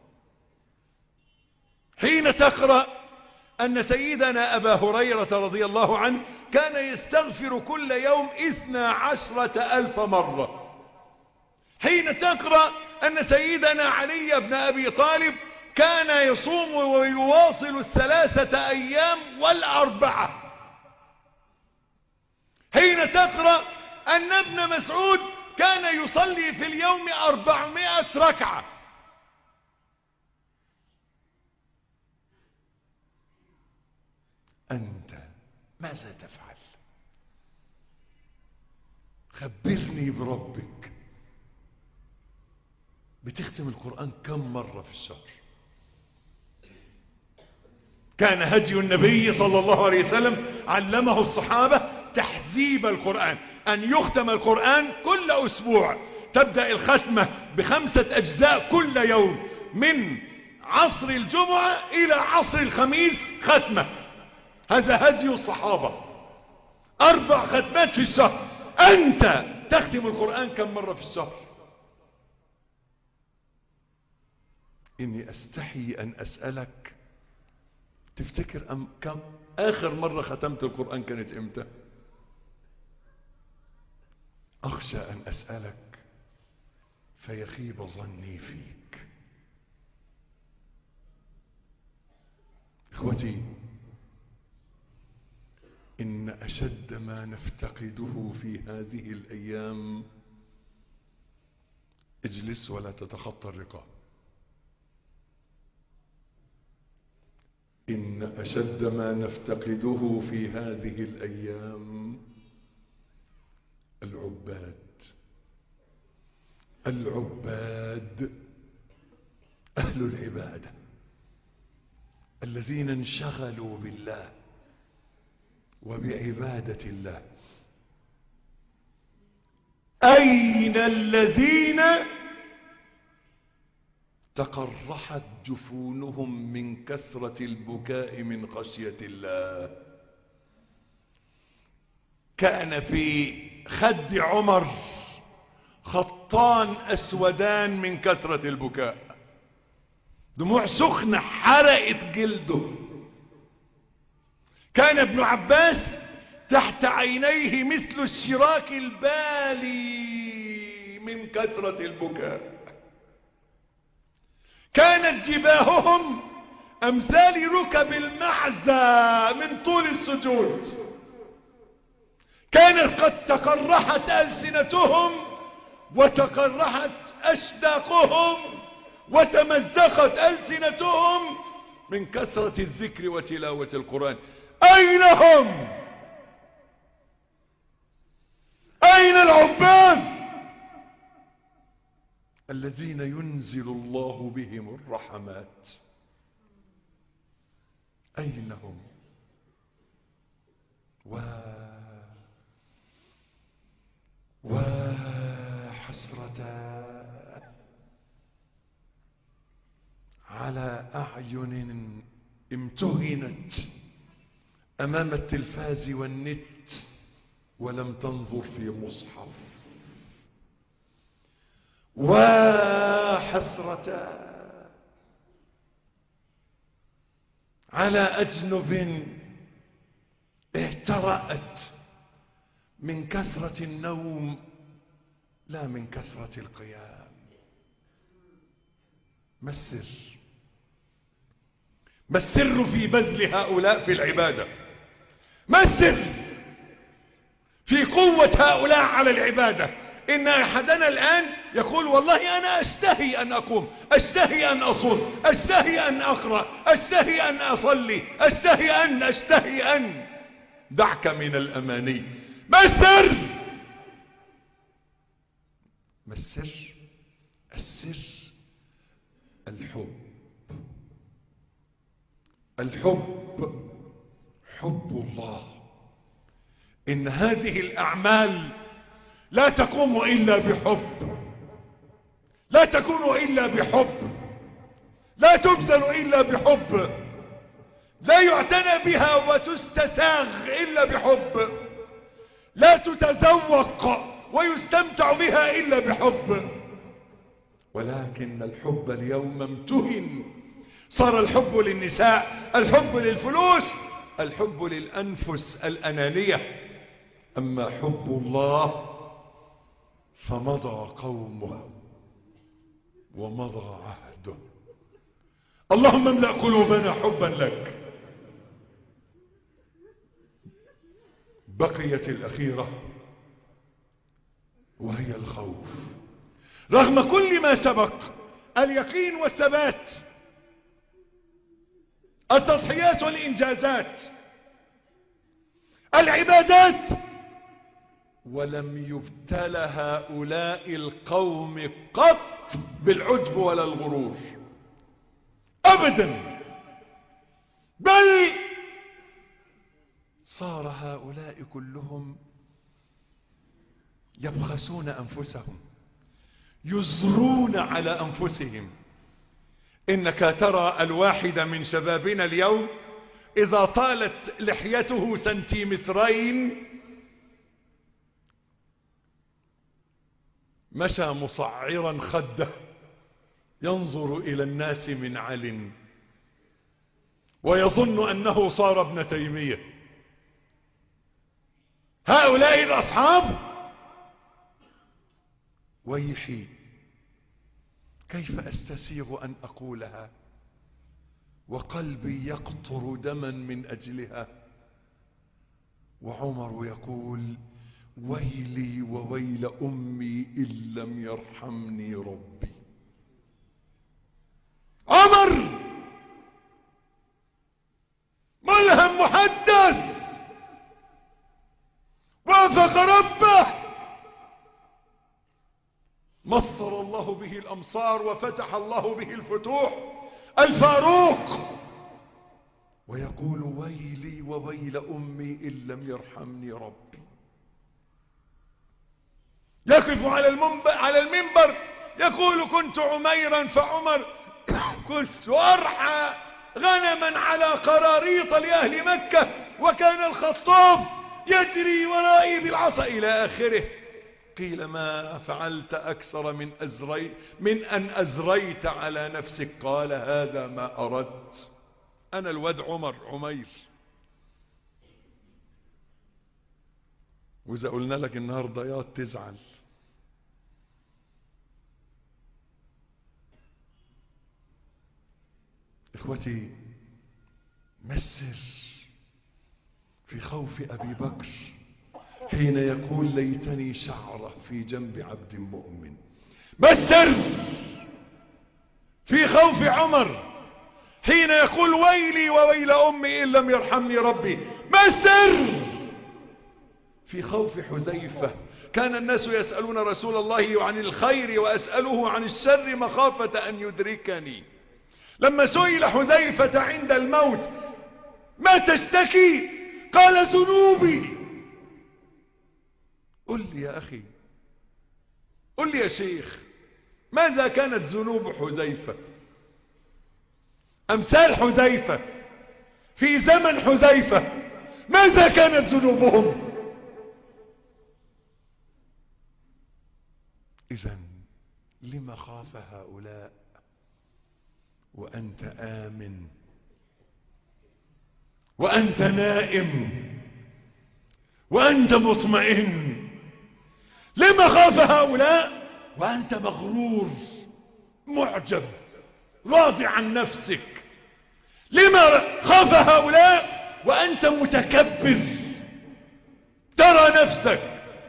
حين تقرأ أن سيدنا أبا هريرة رضي الله عنه كان يستغفر كل يوم 12,000 مرة، حين تقرأ أن سيدنا علي بن أبي طالب كان يصوم ويواصل 3 أيام وال4، حين تقرأ أن ابن مسعود كان يصلي في اليوم 400 ركعة. أنت ماذا تفعل؟ خبرني بربك. بتختم القرآن كم مرة في الشهر؟ كان هدي النبي صلى الله عليه وسلم علمه الصحابة تحزيب القرآن، أن يختم القرآن كل أسبوع، تبدأ الختمة ب5 أجزاء كل يوم، من عصر الجمعة إلى عصر الخميس ختمة. هذا هدي الصحابة، 4 ختمات في الشهر. أنت تختم القرآن كم مرة في الشهر؟ إني أستحي أن أسألك، تفتكر كم آخر مرة ختمت القرآن كانت إمتى؟ أخشى أن أسألك فيخيب ظني فيك. اخوتي، إن أشد ما نفتقده في هذه الأيام، اجلس ولا تتخطى الرقاب، إن أشد ما نفتقده في هذه الأيام العباد، أهل العبادة الذين انشغلوا بالله وبعبادة الله. أين الذين تقرحت جفونهم من كثرة البكاء من خشية الله؟ كان في خد عمر خطان أسودان من كثرة البكاء، دموع سخنة حرقت جلده. كان ابن عباس تحت عينيه مثل الشراك البالي من كثرة البكاء. كانت جباههم أمثال ركب المعزى من طول السجود. كانت قد تقرحت ألسنتهم وتقرحت أشداقهم وتمزقت ألسنتهم من كثرة الذكر وتلاوة القرآن. أين هم؟ أين العباد الذين ينزل الله بهم الرحمات؟ أين هم؟ وحسرة على أعين امتهنت أمام التلفاز والنت ولم تنظر في مصحف. وحسرة على أجنب اهترأت من كثرة النوم لا من كثرة القيام. ما السر؟ ما السر في بذل هؤلاء في العبادة؟ ما السر في قوة هؤلاء على العبادة؟ إن أحدنا الآن يقول والله أنا أشتهي أن أقوم، أشتهي أن أصوم، أشتهي أن أقرأ، أشتهي أن أصلي، أشتهي أن دعك من الأماني. ما السر؟ ما السر؟ السر الحب، حب الله. إن هذه الأعمال لا تقوم إلا بحب، لا تكون إلا بحب، لا تبذل إلا بحب، لا يعتنى بها وتستساغ إلا بحب، لا تتذوق ويستمتع بها إلا بحب. ولكن الحب اليوم امتهن، صار الحب للنساء، الحب للفلوس، الحب للأنفس الأنانية. أما حب الله فمضى قومه ومضى عهده. اللهم املأ قلوبنا حبا لك. بقيت الأخيرة وهي الخوف. رغم كل ما سبق، اليقين والثبات، التضحيات والإنجازات، العبادات، ولم يبتل هؤلاء القوم قط بالعجب ولا الغرور أبدا، بل صار هؤلاء كلهم يبخسون أنفسهم، يزرون على أنفسهم. إنك ترى الواحد من شبابنا اليوم إذا طالت لحيته سنتيمترين مشى مصعرا خده ينظر إلى الناس من عل ويظن أنه صار ابن تيمية. هؤلاء الأصحاب ويحي كيف أستسيغ أن أقولها وقلبي يقطر دما من أجلها، وعمر يقول ويلي وويل أمي إن لم يرحمني ربي. عمر ملهم محدث وافق ربه، مصر الله به الأمصار وفتح الله به الفتوح، الفاروق، ويقول ويلي وويل أمي إن لم يرحمني ربي. يقف على المنبر يقول كنت عميرا فعمر كنت أرعى غنما على قراريط لأهل مكة، وكان الخطاب يجري ورائي بالعصا إلى آخره. قيل ما فعلت أكثر من أن أزريت على نفسك؟ قال هذا ما أردت. أنا الواد عمير. وإذا قلنا لك النهاردة يا تزعل. إخوتي، ما السر في خوف أبي بكر حين يقول ليتني شعرة في جنب عبد مؤمن؟ ما السر في خوف عمر حين يقول ويلي وويل أمي إن لم يرحمني ربي؟ ما السر في خوف حذيفة؟ كان الناس يسألون رسول الله عن الخير وأسأله عن الشر مخافة أن يدركني. لما سئل حذيفة عند الموت ما تشتكي؟ قال ذنوبي. قل لي يا أخي، قل لي يا شيخ، ماذا كانت ذنوب حذيفة؟ أمثال حذيفة في زمن حذيفة ماذا كانت ذنوبهم؟ إذن لما خاف هؤلاء وأنت آمن وأنت نائم وأنت مطمئن؟ لما خاف هؤلاء وأنت مغرور معجب راضي عن نفسك؟ لما خاف هؤلاء وأنت متكبر ترى نفسك؟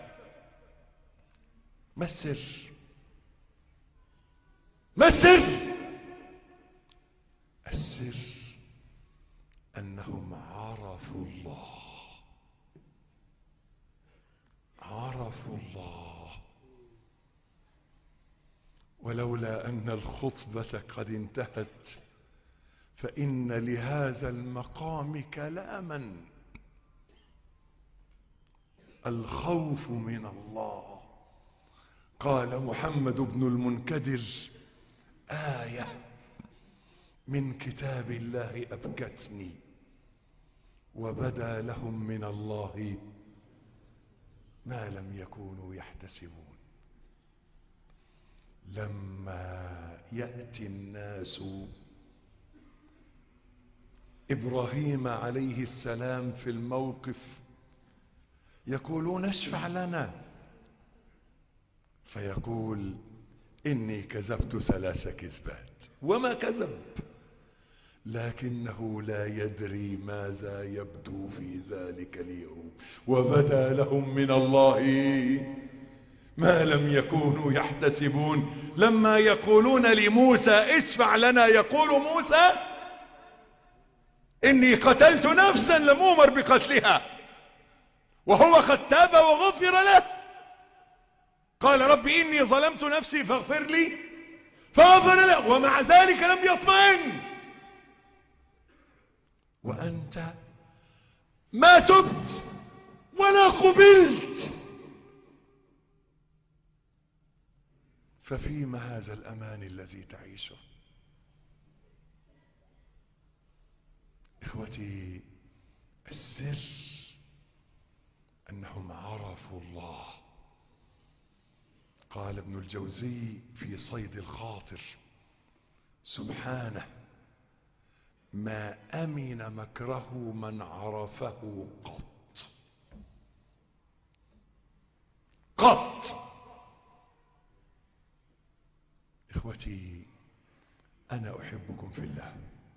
ما السر؟ ما السر؟ السر أنهم عرفوا الله، عرفوا الله. ولولا أن الخطبة قد انتهت فإن لهذا المقام كلاما. الخوف من الله. قال محمد بن المنكدر آية من كتاب الله أبكتني وبدا لهم من الله ما لم يكونوا يحتسبون. لما يأتي الناس إبراهيم عليه السلام في الموقف يقولون اشفع لنا، فيقول إني كذبت 3 كذبات. وما كذب، لكنه لا يدري ماذا يبدو في ذلك اليوم. وبدا لهم من الله ما لم يكونوا يحتسبون. لما يقولون لموسى اشفع لنا يقول موسى إني قتلت نفسا لم أمر بقتلها، وهو قد تاب وغفر له. قال رب إني ظلمت نفسي فاغفر لي فغفر له، ومع ذلك لم يطمئن. وأنت ما تبت ولا قبلت، ففيما هذا الأمان الذي تعيشه؟ إخوتي، السر أنهم عرفوا الله. قال ابن الجوزي في صيد الخاطر سبحانه ما أمن مكره من عرفه قط. قط. إخوتي، إخوتي، أنا أحبكم في الله،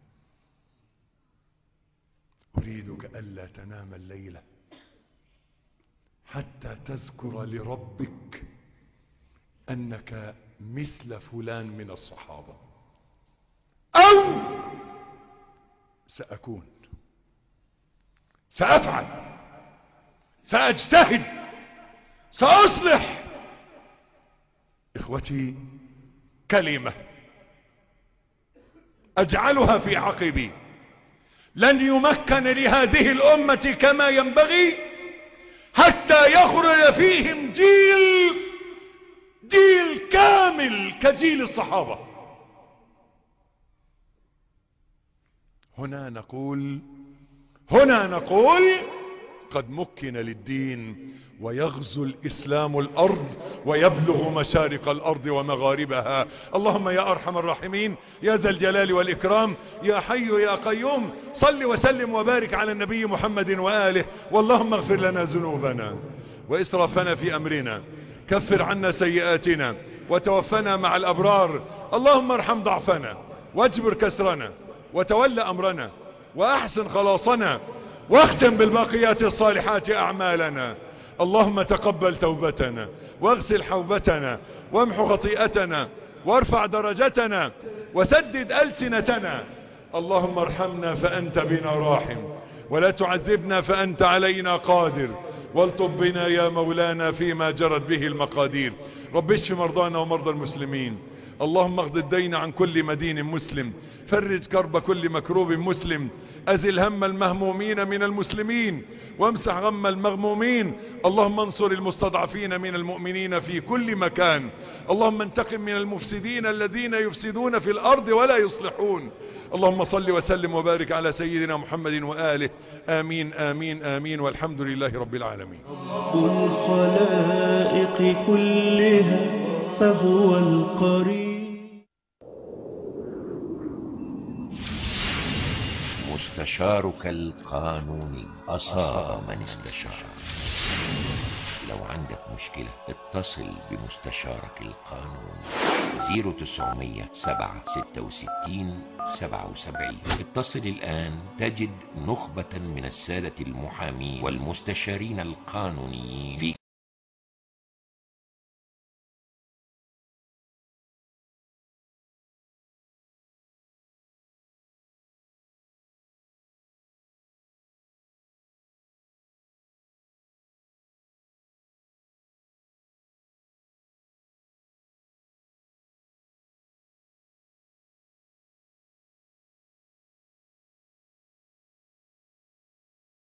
أريدك ألا تنام الليلة حتى تذكر لربك أنك مثل فلان من الصحابة، أو سأكون، سأفعل، سأجتهد، سأصلح. إخوتي، كلمة أجعلها في عقبي، لن يمكن لهذه الأمة كما ينبغي حتى يخرج فيهم جيل كامل كجيل الصحابة. هنا نقول قد مكن للدين، ويغزو الإسلام الأرض ويبلغ مشارق الأرض ومغاربها. اللهم يا أرحم الراحمين، يا ذا الجلال والإكرام، يا حي يا قيوم، صل وسلم وبارك على النبي محمد وآله. واللهم اغفر لنا ذنوبنا وإسرافنا في أمرنا، كفر عنا سيئاتنا، وتوفنا مع الأبرار. اللهم ارحم ضعفنا، واجبر كسرنا، وتول أمرنا، وأحسن خلاصنا، واختم بالباقيات الصالحات أعمالنا. اللهم تقبل توبتنا، واغسل حوبتنا، وامحو خطيئتنا، وارفع درجتنا، وسدد ألسنتنا. اللهم ارحمنا فأنت بنا راحم، ولا تعذبنا فأنت علينا قادر، والطب بنا يا مولانا فيما جرت به المقادير. رب اشف مرضانا ومرضى المسلمين. اللهم اغض الدين عن كل مدين مسلم، فرج كرب كل مكروب مسلم، أزل هم المهمومين من المسلمين، وامسح غم المغمومين. اللهم انصر المستضعفين من المؤمنين في كل مكان. اللهم انتقم من المفسدين الذين يفسدون في الأرض ولا يصلحون. اللهم صل وسلم وبارك على سيدنا محمد وآله. آمين آمين آمين، والحمد لله رب العالمين. رب الخلائق كلها فهو القريب. مستشارك القانوني أصاب من استشار. لو عندك مشكلة اتصل بمستشارك القانوني 0900-766-77. اتصل الآن تجد نخبة من السادة المحامين والمستشارين القانونيين في